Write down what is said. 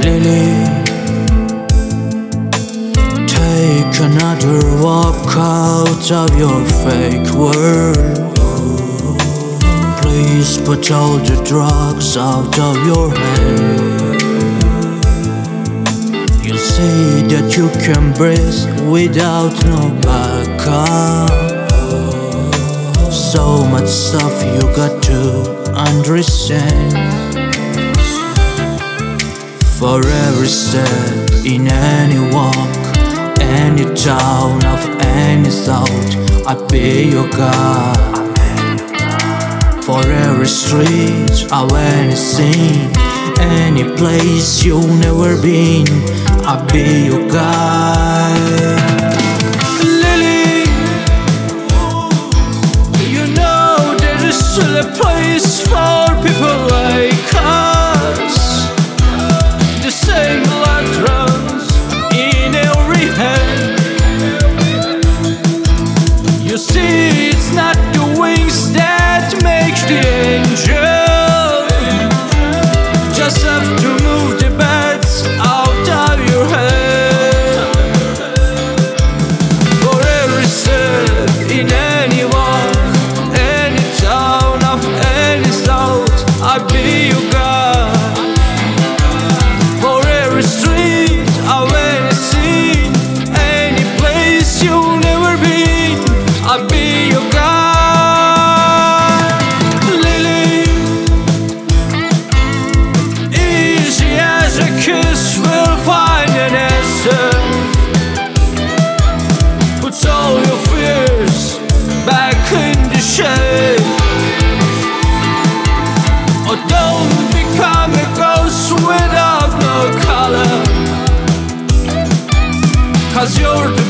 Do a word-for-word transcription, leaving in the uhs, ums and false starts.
Lily, take another walk out of your fake world. Please put all the drugs out of your head. You'll see that you can breathe without no backup. So much stuff you got to understand. For every step in any walk, any town of any thought, I'll be your God. For every street of any scene, any place you've never been, I'll be your guide. Lily, you know there is still a place for people like us. The same blood runs in every hand. You see, it's not the wings that makes the angel. Just have to move the bats out of your head. For every step in any walk, any town of any thought, I'll be your God. For every street of any scene, any place you've never been, I'll be your God. Lily, easy as a kiss, we'll find an answer. Put all your fears back in the shade. Or don't become a ghost without no color, 'cause you're